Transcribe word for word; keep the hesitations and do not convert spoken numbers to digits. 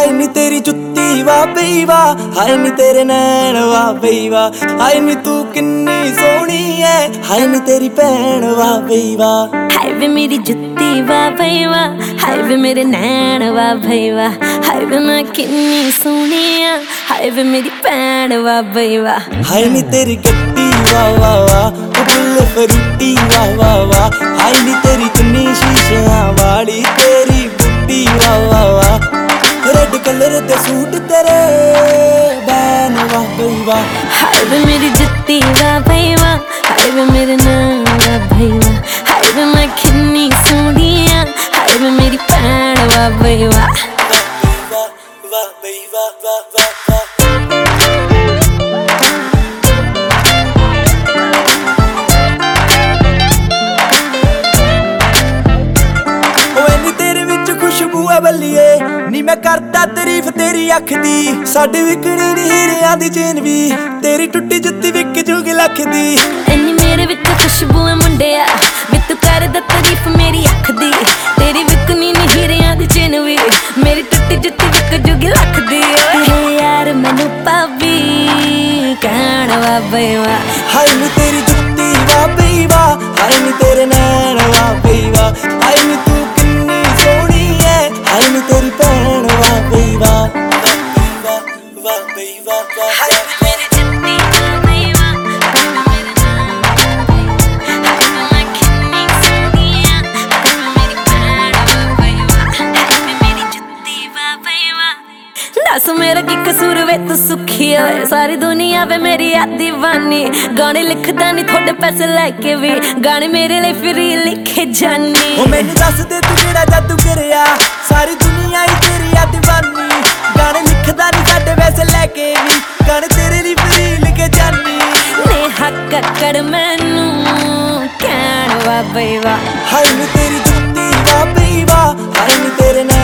हाय नी तेरी जुत्ती वाह बई वाह, हाय नी तेरे नैन वाह बई वाह, हाय नी तू किन्नी सोहनी है, हाय नी तेरी भैन वाह बई वाह। हाय वे मेरी जुत्ती वाह बई वाह, हाय वे मेरे नैन वाह बई वाह, हाय वे मैं किन्नी सोहनी है, हाय वे मेरी भैन वाह बई वाह। हाय नी तेरी गड्डी वाह वाह वाह, बुल फरूटी वाह वाह वाह, हाय नी तेरी चुन्नी शीशियां वाली तेरी बुड्डी वाह वाह वाह। रेड कलर दे सूट तेरे बैन वाह बई वाह। हाय वे मेरी जुत्ती वाह बई वाह, हाय वे मेरे नैन वाह बई वाह, हाय वे मैं किन्नी सोहनी है, हाय वे मेरी भैन वाह बई वाह। वाह वाह बई वाह वाह वाह वाह। खुशबू है बल्लिए नी मैं करता तारीफ तेरी अख दी, साडी विकनी नी हीरियां दी चेन भी, तेरी टुट्टी जुत्ती विक जूगी लख दी। इन्नी मेरे विच खुशबू है मुंडिया, वे तू करदा तारीफ मेरी अख दी, तेरी विकनी नी हीरियां दी चेन भी, मेरी टुट्टी जुत्ती विक जूगी लख दी। ओए यार मैनू भाभी कहण वाह बई वाह। हाय नी तेरी जुत्ती वाह बई वाह, हाय नी तेरे नैन वाह बई वाह, हाय नी तू किन्नी सोहनी है, हाय नी तेरी भैन वाह बई वाह। वाह वाह बई वाह वाह। हाय वे मेरी जुत्ती वाह बई वाह, हाय वे मेरे नैन वाह बई वाह, हाय वे मैं किन्नी सोहनी है, हाय वे मेरी भैन वाह बई वाह, हाय वे मेरी जुत्ती वाह बई वाह। दस मेरा की कसूर वे तू सुखी होए, सारी दुनिया वे मेरी आ दीवानी, गाने लिखदा नी थोड़े पैसे लेके भी, गाने मेरे लिए फ्री लिखे जानी। ओ मैनू दस दे तू जेड़ा जादू करिया, सारी दुनिया ही तेरी आ दीवानी, गाने लिखदा नी साडे पैसे लेके भी, गाने तेरे लिए फ्री लिखे जानी। नेहा कक्कड़ मैनू कहण वाह बई वाह। हाय नी तेरी जुत्ती वाह बई वाह, हाय नी तेरे